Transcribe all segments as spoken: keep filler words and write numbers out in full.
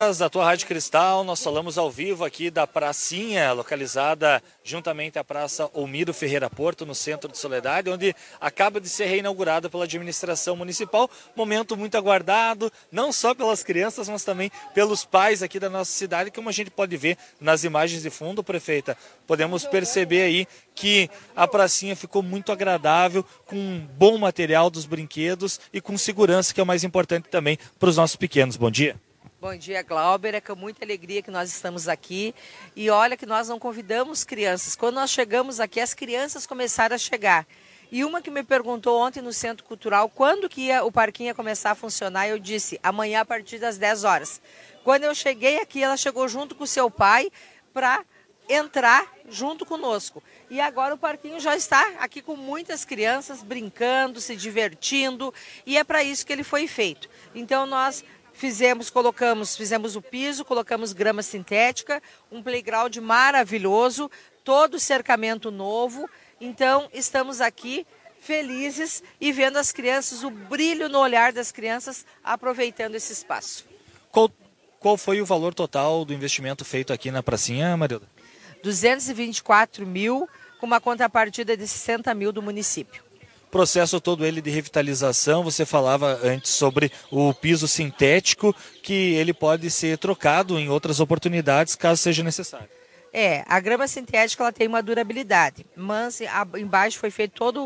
Da tua Rádio Cristal, nós falamos ao vivo aqui da pracinha, localizada juntamente à Praça Olmiro Ferreira Porto, no centro de Soledade, onde acaba de ser reinaugurada pela administração municipal. Momento muito aguardado, não só pelas crianças, mas também pelos pais aqui da nossa cidade, como a gente pode ver nas imagens de fundo, prefeita. Podemos perceber aí que a pracinha ficou muito agradável, com um bom material dos brinquedos e com segurança, que é o mais importante também para os nossos pequenos. Bom dia. Bom dia, Glauber. É com muita alegria que nós estamos aqui. E olha que nós não convidamos crianças. Quando nós chegamos aqui, as crianças começaram a chegar. E uma que me perguntou ontem no Centro Cultural quando que ia, o parquinho ia começar a funcionar, eu disse, amanhã a partir das dez horas. Quando eu cheguei aqui, ela chegou junto com o seu pai para entrar junto conosco. E agora o parquinho já está aqui com muitas crianças brincando, se divertindo, e é para isso que ele foi feito. Então nós Fizemos, colocamos, fizemos o piso, colocamos grama sintética, um playground maravilhoso, todo cercamento novo. Então, estamos aqui felizes e vendo as crianças, o brilho no olhar das crianças, aproveitando esse espaço. Qual, qual foi o valor total do investimento feito aqui na pracinha, Marilda? duzentos e vinte e quatro mil, com uma contrapartida de sessenta mil do município. Processo todo ele de revitalização, você falava antes sobre o piso sintético, que ele pode ser trocado em outras oportunidades, caso seja necessário. É, a grama sintética ela tem uma durabilidade, mas embaixo foi feito todo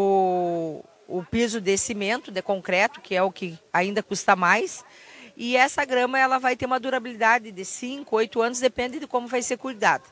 o, o piso de cimento, de concreto, que é o que ainda custa mais, e essa grama ela vai ter uma durabilidade de cinco, oito anos, depende de como vai ser cuidada.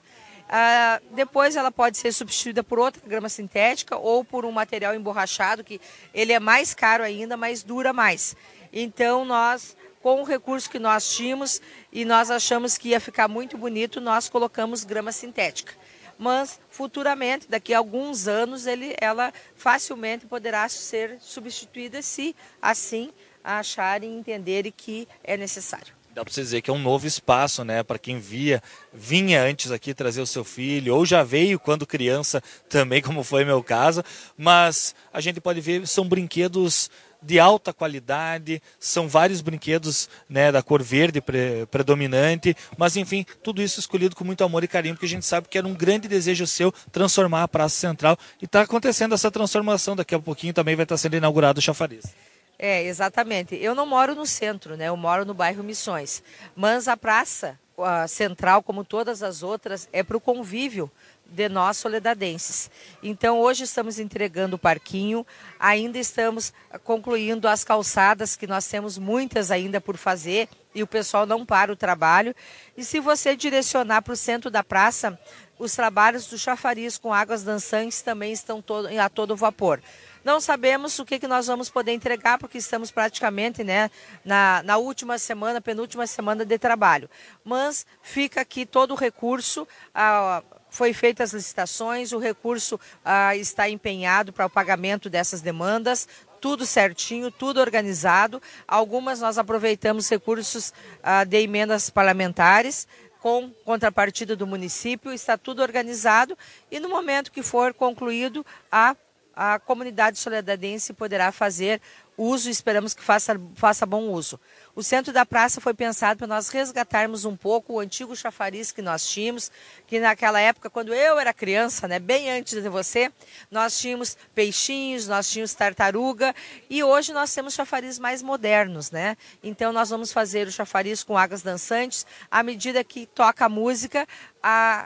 Ah, depois ela pode ser substituída por outra grama sintética ou por um material emborrachado, que ele é mais caro ainda, mas dura mais. Então nós, com o recurso que nós tínhamos e nós achamos que ia ficar muito bonito, nós colocamos grama sintética. Mas futuramente, daqui a alguns anos, ele, ela facilmente poderá ser substituída se assim acharem e entenderem que é necessário. Dá para você dizer que é um novo espaço, né, para quem via, vinha antes aqui trazer o seu filho, ou já veio quando criança também, como foi meu caso, mas a gente pode ver, são brinquedos de alta qualidade, são vários brinquedos, né, da cor verde pre predominante, mas enfim, tudo isso escolhido com muito amor e carinho, porque a gente sabe que era um grande desejo seu transformar a Praça Central, e está acontecendo essa transformação, daqui a pouquinho também vai estar sendo inaugurado o chafariz. É, exatamente. Eu não moro no centro, né? Eu moro no bairro Missões. Mas a praça a central, como todas as outras, é para o convívio de nós soledadenses. Então, hoje estamos entregando o parquinho, ainda estamos concluindo as calçadas, que nós temos muitas ainda por fazer, e o pessoal não para o trabalho. E se você direcionar para o centro da praça, os trabalhos do chafariz com águas dançantes também estão todo, a todo vapor. Não sabemos o que, que nós vamos poder entregar, porque estamos praticamente, né, na, na última semana, penúltima semana de trabalho. Mas fica aqui todo o recurso, ah, foi feitas as licitações, o recurso ah, está empenhado para o pagamento dessas demandas, tudo certinho, tudo organizado. Algumas nós aproveitamos recursos ah, de emendas parlamentares, com contrapartida do município, está tudo organizado e no momento que for concluído, a a comunidade soledadense poderá fazer uso e esperamos que faça, faça bom uso. O centro da praça foi pensado para nós resgatarmos um pouco o antigo chafariz que nós tínhamos, que naquela época, quando eu era criança, né, bem antes de você, nós tínhamos peixinhos, nós tínhamos tartaruga e hoje nós temos chafariz mais modernos, né? Então nós vamos fazer o chafariz com águas dançantes, à medida que toca a música, a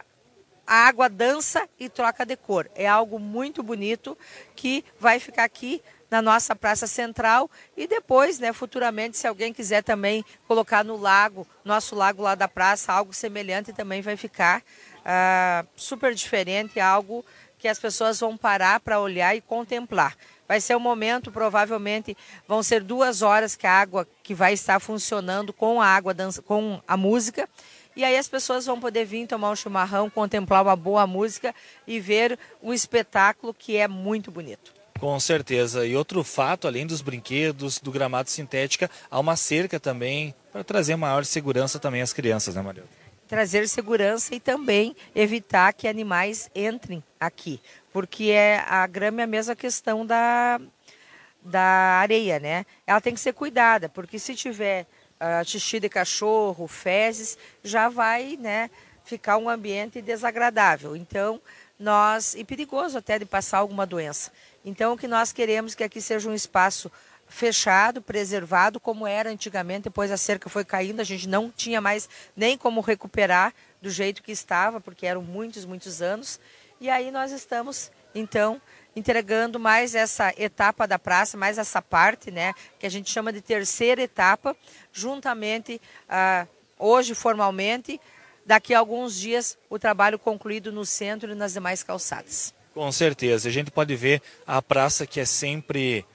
A água dança e troca de cor. É algo muito bonito que vai ficar aqui na nossa Praça Central e depois, né, futuramente, se alguém quiser também colocar no lago, nosso lago lá da praça, algo semelhante também vai ficar ah, super diferente, algo que as pessoas vão parar para olhar e contemplar. Vai ser um momento, provavelmente, vão ser duas horas que a água que vai estar funcionando com a água, dança, com a música. E aí as pessoas vão poder vir tomar um chimarrão, contemplar uma boa música e ver um espetáculo que é muito bonito. Com certeza. E outro fato, além dos brinquedos, do gramado sintética, há uma cerca também para trazer maior segurança também às crianças, né, Marilda? Trazer segurança e também evitar que animais entrem aqui. Porque é, a grama é a mesma questão da, da areia, né? Ela tem que ser cuidada, porque se tiver uh, xixi de cachorro, fezes, já vai, né, ficar um ambiente desagradável. Então, nós, e perigoso até de passar alguma doença. Então, o que nós queremos é que aqui seja um espaço fechado, preservado, como era antigamente. Depois a cerca foi caindo, a gente não tinha mais nem como recuperar do jeito que estava, porque eram muitos, muitos anos. E aí nós estamos, então, entregando mais essa etapa da praça, mais essa parte, né, que a gente chama de terceira etapa, juntamente, ah, hoje formalmente, daqui a alguns dias, o trabalho concluído no centro e nas demais calçadas. Com certeza. A gente pode ver a praça que é sempre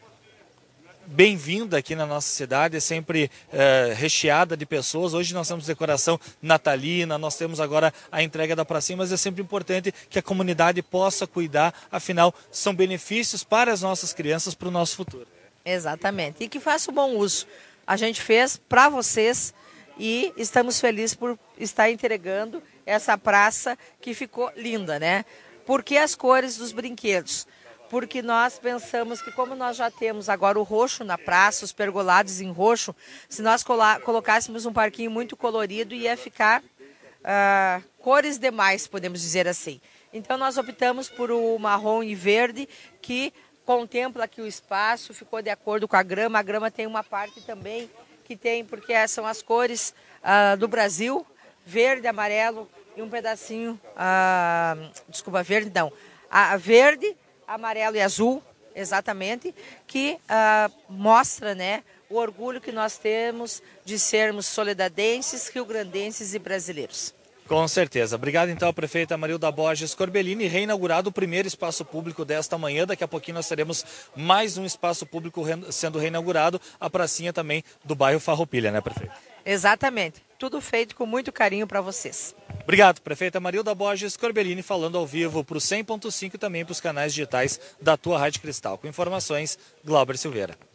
bem-vinda aqui na nossa cidade, é sempre é, recheada de pessoas. Hoje nós temos decoração natalina, nós temos agora a entrega da pracinha, mas é sempre importante que a comunidade possa cuidar, afinal, são benefícios para as nossas crianças, para o nosso futuro. Exatamente. E que faça um bom uso. A gente fez para vocês e estamos felizes por estar entregando essa praça que ficou linda, né? Por que as cores dos brinquedos? Porque nós pensamos que, como nós já temos agora o roxo na praça, os pergolados em roxo, se nós colocássemos um parquinho muito colorido, ia ficar uh, cores demais, podemos dizer assim. Então, nós optamos por o marrom e verde, que contempla aqui o espaço, ficou de acordo com a grama. A grama tem uma parte também que tem, porque são as cores uh, do Brasil, verde, amarelo e um pedacinho, uh, desculpa, verde não, a verde, amarelo e azul, exatamente, que uh, mostra, né, o orgulho que nós temos de sermos solidadenses, riograndenses e brasileiros. Com certeza. Obrigado, então, a prefeita Marilda Borges Corbellini. Reinaugurado o primeiro espaço público desta manhã. Daqui a pouquinho nós teremos mais um espaço público sendo reinaugurado, a pracinha também do bairro Farroupilha, né, prefeita? Exatamente. Tudo feito com muito carinho para vocês. Obrigado, prefeita Marilda Borges Corbellini, falando ao vivo para o cem ponto cinco e também para os canais digitais da tua Rádio Cristal. Com informações, Glauber Silveira.